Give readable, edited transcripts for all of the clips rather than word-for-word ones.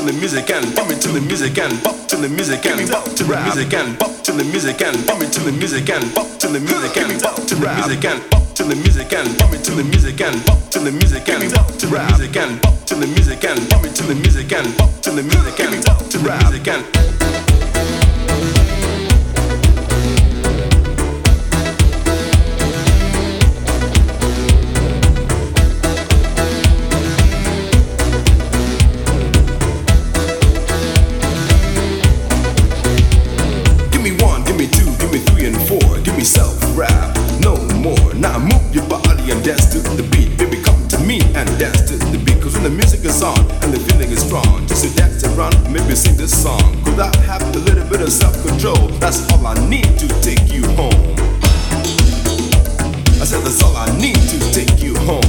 to the music and bump into the music and bump to the music and bump to the music and bump to the music and bump into the music and bump to the music and bump to the music and bump to the music and bump into the music and bump to the music and bump to the music and bump to the music and bump into the music and bump to the music and bump to the music and self-rap, no more. Now move your body and dance to the beat. Baby, come to me and dance to the beat. Cause when the music is on and the feeling is strong, just to dance around, maybe sing this song. Cause I have a little bit of self-control. That's all I need to take you home. I said that's all I need to take you home.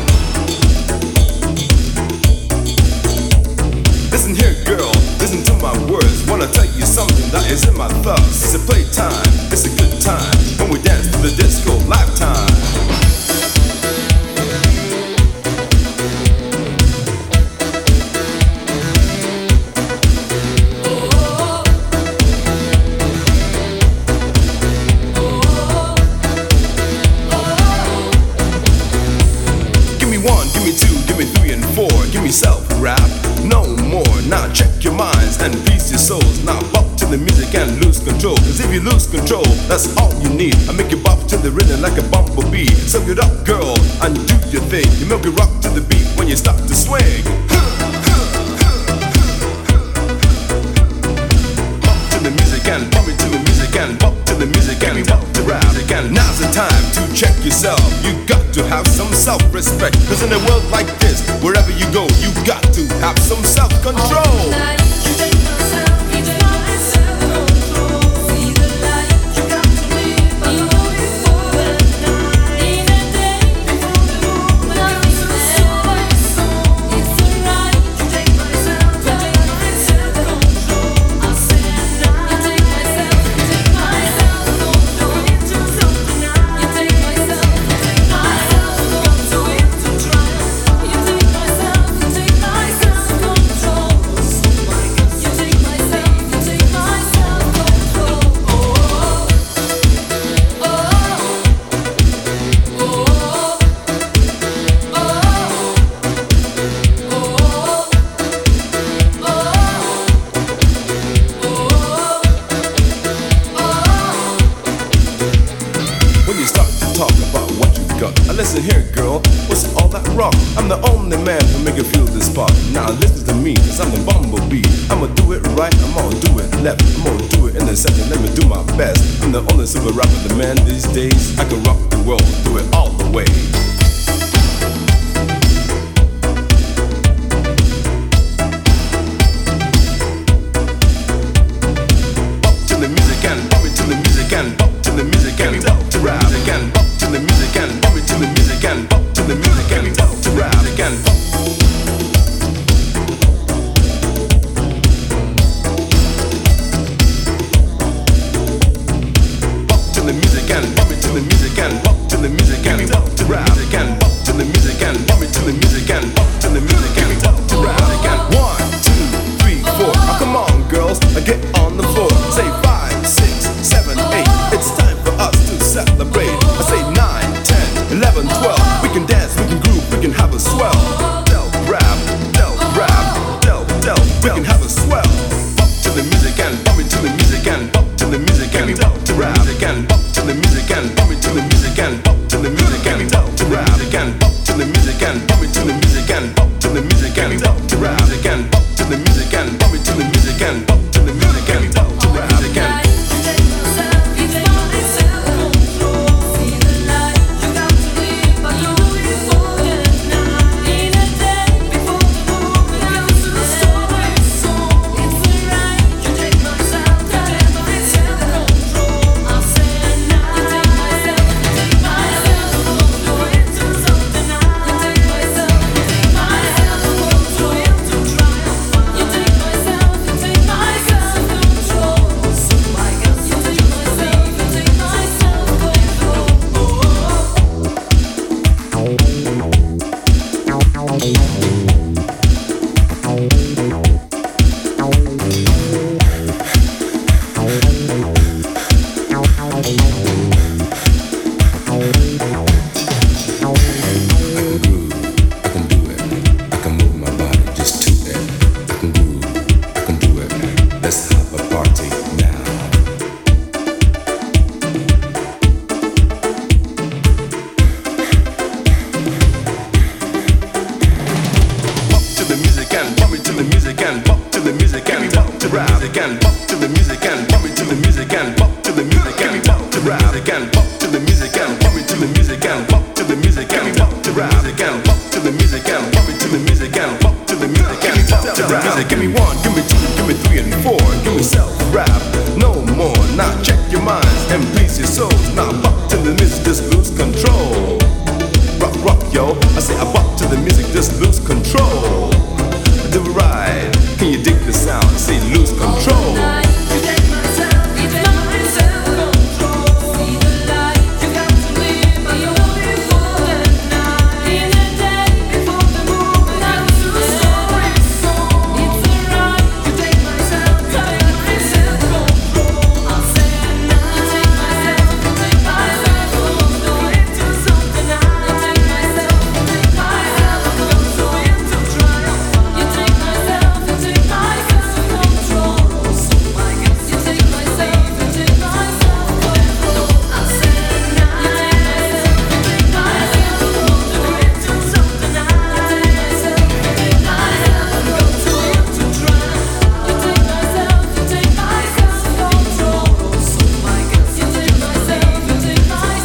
Listen here, girl, listen to my words. Wanna tell you something that is in my thoughts. It's a playtime, it's a good time when we dance to the disco lifetime. Give me one, give me two, give me three and four. Give me self-rap, no more. Now check your minds and peace your souls. Now bop to the music and lose control. Cause if you lose control, that's all you need. I make you bop to the rhythm like a bumblebee. So get up, girl, and do your thing. You make it rock to the beat when you start to swing. Bop to the music and bump into the music and bop to the music and bop to the music. And now's the time to check yourself. You got to have some self-respect. Cause in a world like this, wherever you go, you got to have some self-control. Listen here, girl, what's all that rock? I'm the only man who make you feel this spot. Now listen to me, cause I'm the bumblebee. I'ma do it right, I'm gonna do it left, I'm gonna do it in the center, let me do my best. I'm the only super rapper, the man these days. I can rock the world, do it all the way. Bop to the music and bop it to the music and bop to the music and bop to the music and bop to the music and bop it to the music and bop to the music and bop to the music and bop. Bop to the music and bop it to the music and bop to the music and bop to the music and bop to the music and bop it to the music and bop to the music and bop to the music and 1, 2, 3, 4. Now come on, girls, get on the floor. Say 5, 6, 7, 8. It's time for us to celebrate. I say 9, 10, 11, 12. We can dance, we can groove, we can have a swell. Del rap, del rap, del del. We can have a swell. Bop to the music and bop it to the music and bop to the music and bop to the music and bop to the music and bop it to the music and bop to the music and bop to the music and bop to the music and bop it to the music and bop to the music and bop to the music and bop to the music and bop it to the music and bop to the music and bop to the music and music and bop to the music and bump it to the music and bop to the music and bop to the music and bop to the music and bump it to the music and bop to the music and bop to the music and bop to the music and bump it to the music and bop to the music and bop to the music. Give me one, give me two, give me three and four. Give me self-rap, no more. Now check your minds and please your souls. Now bop to the music, just lose control. Rock, rock, yo. I say I bop to the music, just lose control. Do it right. Can you dig the sound? Say lose control.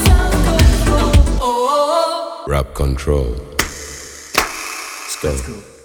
Rap control. Let's go.